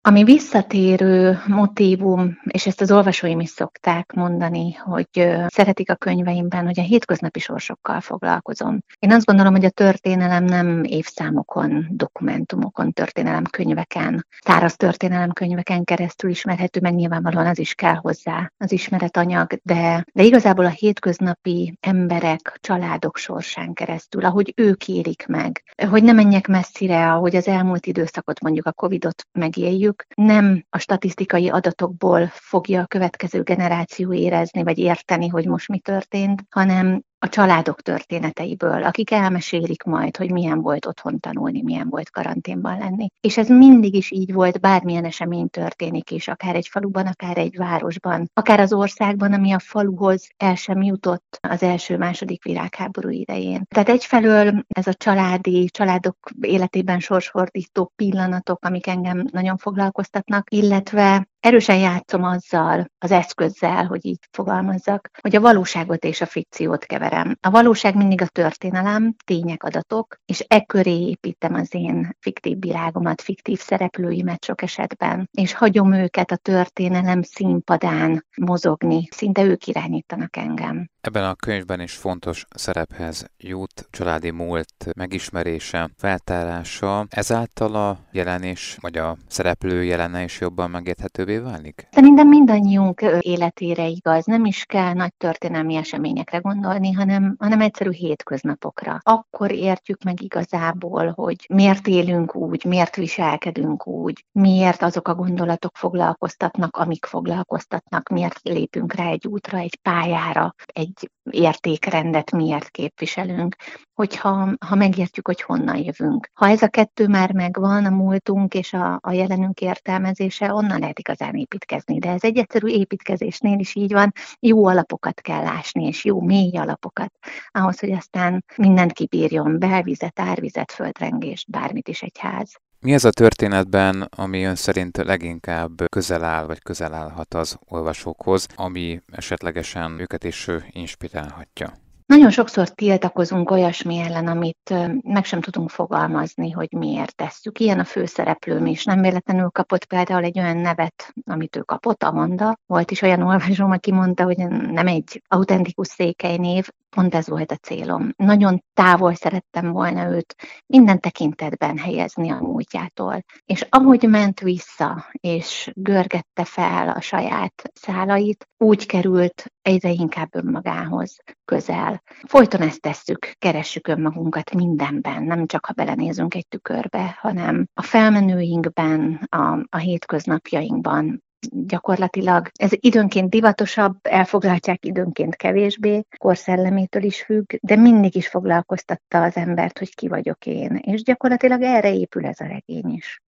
Ami visszatérő motívum, és ezt az olvasóim is szokták mondani, hogy szeretik a könyveimben, hogy a hétköznapi sorsokkal foglalkozom. Én azt gondolom, hogy a történelem nem évszámokon, dokumentumokon, történelemkönyveken, száraz történelemkönyveken keresztül ismerhető, meg nyilvánvalóan az is kell hozzá, az ismeretanyag, de igazából a hétköznapi emberek, családok sorsán keresztül, ahogy ők élik meg. Hogy ne menjek messzire, ahogy az elmúlt időszakot, mondjuk a Covidot megéljük, nem a statisztikai adatokból fogja a következő generáció érezni, vagy érteni, hogy most mi történt, hanem a családok történeteiből, akik elmesélik majd, hogy milyen volt otthon tanulni, milyen volt karanténban lenni. És ez mindig is így volt, bármilyen esemény történik is, akár egy faluban, akár egy városban, akár az országban, ami a faluhoz el sem jutott az első-második világháború idején. Tehát egyfelől ez a családok életében sorsfordító pillanatok, amik engem nagyon foglalkoztatnak, illetve erősen játszom azzal, az eszközzel, hogy így fogalmazzak, hogy a valóságot és a fikciót keverem. A valóság mindig a történelem, tények, adatok, és e köré építem az én fiktív világomat, fiktív szereplőimet sok esetben, és hagyom őket a történelem színpadán mozogni, szinte ők irányítanak engem. Ebben a könyvben is fontos szerephez jut családi múlt megismerése, feltárása. Ezáltal a jelenés, vagy a szereplő jelene is jobban megérthetőbbé válik? Szerintem mindannyiunk életére igaz, nem is kell nagy történelmi eseményekre gondolni, hanem egyszerű hétköznapokra. Akkor értjük meg igazából, hogy miért élünk úgy, miért viselkedünk úgy, miért azok a gondolatok foglalkoztatnak, amik foglalkoztatnak, miért lépünk rá egy útra, egy pályára, egy értékrendet miért képviselünk, hogyha megértjük, hogy honnan jövünk. Ha ez a kettő már megvan, a múltunk és a jelenünk értelmezése, onnan lehet igazán építkezni. De ez egy egyszerű építkezésnél is így van, jó alapokat kell ásni, és jó mély alapokat, ahhoz, hogy aztán mindent kibírjon, belvizet, árvizet, földrengést, bármit is egy ház. Mi ez a történetben, ami ön szerint leginkább közel áll, vagy közel állhat az olvasókhoz, ami esetlegesen őket is inspirálhatja? Nagyon sokszor tiltakozunk olyasmi ellen, amit meg sem tudunk fogalmazni, hogy miért tesszük. Ilyen a főszereplőm is. Nem véletlenül kapott például egy olyan nevet, amit ő kapott, Amanda. Volt is olyan olvasóm, aki mondta, hogy nem egy autentikus székely név, pont ez volt a célom. Nagyon távol szerettem volna őt minden tekintetben helyezni a múltjától. És ahogy ment vissza, és görgette fel a saját szálait, úgy került egyre inkább önmagához közel. Folyton ezt tesszük, keressük önmagunkat mindenben, nem csak ha belenézünk egy tükörbe, hanem a felmenőinkben, a hétköznapjainkban. Gyakorlatilag ez időnként divatosabb, elfoglaltság időnként kevésbé, korszellemétől is függ, de mindig is foglalkoztatta az embert, hogy ki vagyok én. És gyakorlatilag erre épül ez a regény is.